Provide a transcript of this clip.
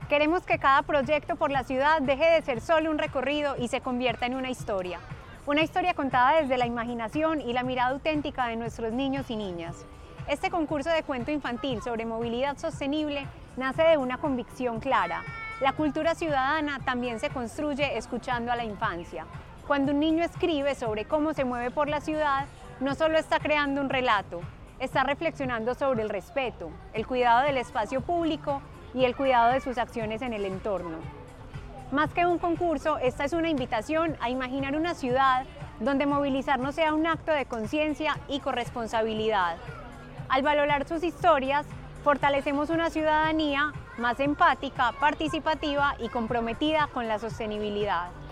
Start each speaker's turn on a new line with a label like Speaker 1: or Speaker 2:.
Speaker 1: Queremos que cada proyecto por la ciudad deje de ser solo un recorrido y se convierta en una historia. Una historia contada desde la imaginación y la mirada auténtica de nuestros niños y niñas. Este concurso de cuento infantil sobre movilidad sostenible nace de una convicción clara. La cultura ciudadana también se construye escuchando a la infancia. Cuando un niño escribe sobre cómo se mueve por la ciudad, no solo está creando un relato, está reflexionando sobre el respeto, el cuidado del espacio público y el cuidado de sus acciones en el entorno. Más que un concurso, esta es una invitación a imaginar una ciudad donde movilizarnos sea un acto de conciencia y corresponsabilidad. Al valorar sus historias, fortalecemos una ciudadanía más empática, participativa y comprometida con la sostenibilidad.